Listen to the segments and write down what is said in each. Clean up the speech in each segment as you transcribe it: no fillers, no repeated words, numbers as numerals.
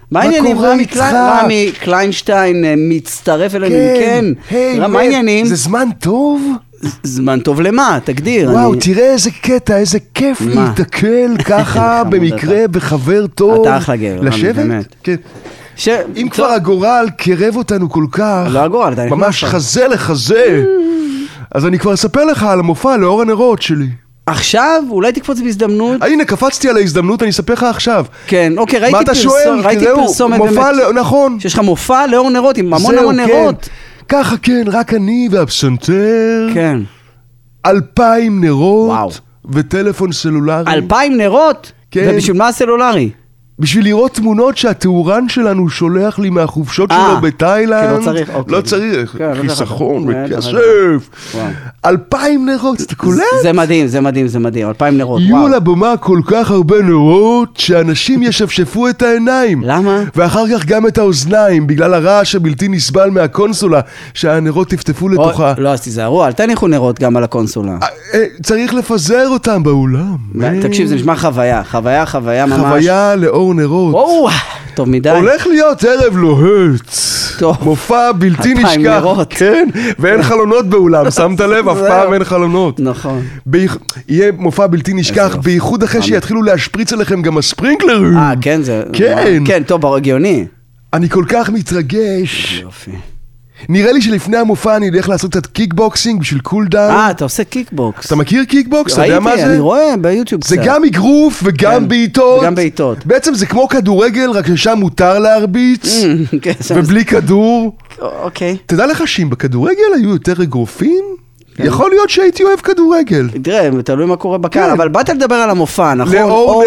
מה העניינים? רמי קליינשטיין מצטרף אלינו, כן. מה העניינים? זה זמן טוב? זמן טוב למה? תגדיר. וואו, תראה איזה קטע, איזה כיף להתקל ככה במקרה בחבר טוב. אתה אחלה גבר, לשבת? כן. אם כבר הגורל קרב אותנו כל כך, לא הגורל, ממש חזה לחזה, אז אני כבר אספר לך על המופע לאור הנרות שלי. עכשיו? אולי תקפוץ בהזדמנות? הנה, קפצתי על ההזדמנות, אני אספר לך עכשיו. כן, אוקיי, ראיתי פרסומת באמת. נכון. שיש לך מופע לאור נרות עם המון נרות. ככה כן, רק אני והפסנתר. כן. 2,000 נרות וטלפון סלולרי. 2,000 נרות? כן. ובשביל מה הסלולרי? בשביל לראות תמונות שהתאורן שלנו שולח לי מהחופשות שלו בתאילנד. כי לא צריך. לא צריך, חיסכון וכסף. 2,000 נרות, אתה קולט? זה מדהים, זה מדהים, זה מדהים, 2,000 נרות, יהיו על הבמה כל כך הרבה נרות, שאנשים ישפשפו את העיניים. למה? ואחר כך גם את האוזניים, בגלל הרעש הבלתי נסבל מהקונסולה, שהנרות תפתפו לתוכה. לא, אז תיזהרו, אל תניחו נרות גם על הקונסולה. צריך לפזר אותם באולם. תקשיב, זה נשמע חוויה ממש. חוויה לאור נרות. טוב מדי. הולך להיות ערב לוהט. מופע בלתי נשכח. כן, ואין חלונות באולם, שמת לב? אף פעם אין חלונות. נכון. יהיה מופע בלתי נשכח, בייחוד אחרי שיתחילו להשפריץ עליכם גם הספרינקלרים. כן, זה... כן. כן, טוב, הגיוני. אני כל כך מתרגש. יופי. נראה לי שלפני המופע אני אלך לעשות קצת קיקבוקסינג בשביל קול דאון. אתה עושה קיקבוקס. אתה מכיר קיקבוקס? אתה יודע מה זה? אני רואה ביוטיוב קצת. זה גם אגרוף וגם בעיטות. וגם בעיטות. בעצם זה כמו כדורגל, רק ששם מותר להרביץ. ובלי כדור. אוקיי. תדע לך שאם בכדורגל היו יותר אגרופים, יכול להיות שהייתי אוהב כדורגל. תראה, תלוי מה קורה בקהל, אבל באת לדבר על המופע, נכון? לאור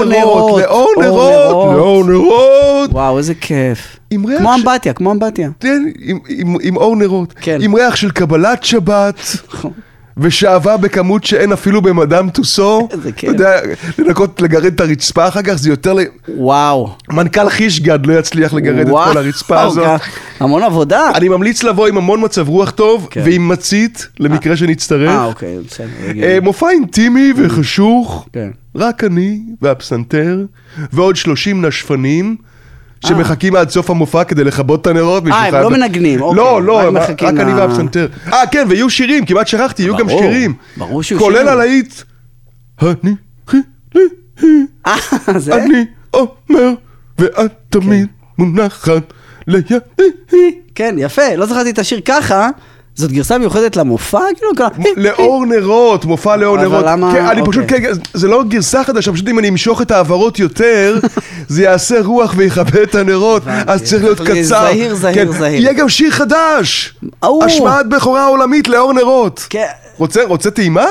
נרות. וואו, איזה כיף. כמו אמבטיה, כמו אמבטיה. כן, עם אור נרות. עם ריח של קבלת שבת. ושאהבה בכמות שאין אפילו במדאם טוסו. איזה כיף. אתה יודע, לנקות, לגרד את הרצפה אחר כך, זה יותר וואו. מנכ"ל חישגד לא יצליח לגרד את כל הרצפה הזאת. המון עבודה. אני ממליץ לבוא עם המון מצב רוח טוב, ועם מצית, למקרה שנצטרף. אוקיי, בסדר. מופע אינטימי וחשוך, רק אני והפסנתר, ועוד 30 נשפנים, שמחכים עד סוף המופע כדי לכבות את הנרות. הם לא מנגנים. לא, רק אני והפסנתר. כן, ויהיו שירים, כמעט שכחתי, יהיו גם שירים. ברור שיהיו שירים. כולל הלהיט. אני אומר, ואת תמיד מונחת לידי. כן, יפה, לא זכרתי את השיר ככה. זאת גרסה מיוחדת למופע? לאור נרות, מופע לאור נרות. אני פשוט, זה לא גרסה חדשה, פשוט אם אני אמשוך את העברות יותר, זה יעשה רוח ויכבה את הנרות, אז צריך להיות קצר. זהיר. יהיה גם שיר חדש, השמעת בכורה עולמית לאור נרות. רוצה טעימה?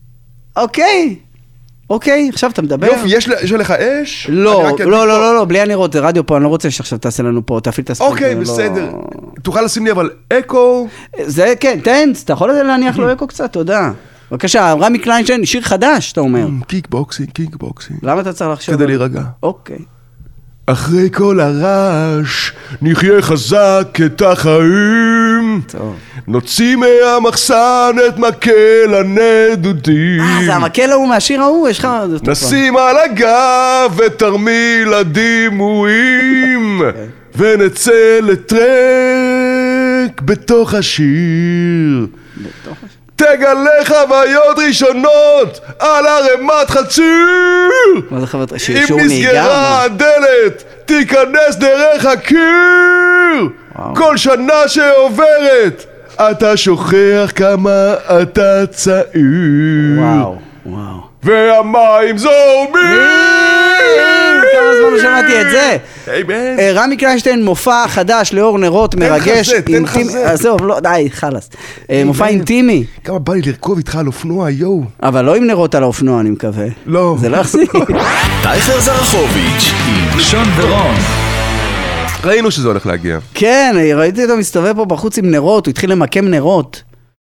אוקיי, עכשיו אתה מדבר. יופי, יש לך אש? לא, בלי הנרות, זה רדיו פה, אני לא רוצה שעכשיו תעשה לנו פה, תפעיל את הספק. אוקיי, בסדר. תוכל לשים לי אבל אקו? זה כן, אתה יכול להניח לו אקו קצת, תודה. בבקשה, רמי קליינשטיין, שיר חדש, אתה אומר. קיקבוקסינג. למה אתה צריך לחשוב? כדי להירגע. אוקיי. אחרי כל הרעש, נחיה חזק את החיים. טוב. נוציא מהמחסן את מקל הנדודים. זה המקל ההוא מהשיר ההוא, יש לך... נשים על הגב את תרמיל הדימויים, ונצא לטרק בתוך השיר. תגלה חוויות ראשונות על הרמת חציר. מה זה חוויות? אם נסגרה הדלת, תיכנס דרך הקיר. כל שנה שעוברת, אתה שוכח כמה אתה צעיר. וואו. והמים זורמים. כמה זמן לא שמעתי את זה. רמי קליינשטיין, מופע חדש לאור נרות מרגש. תן חזה. זהו, לא, די, חלאס. מופע אינטימי. כמה בא לי לרכוב איתך על אופנוע, יואו. אבל לא עם נרות על האופנוע, אני מקווה. לא. זה לא יחזיק. טייכר זרחוביץ' עם שון ורון. ראינו שזה הולך להגיע. כן, ראיתי אותו מסתובב פה בחוץ עם נרות, הוא התחיל למקם נרות.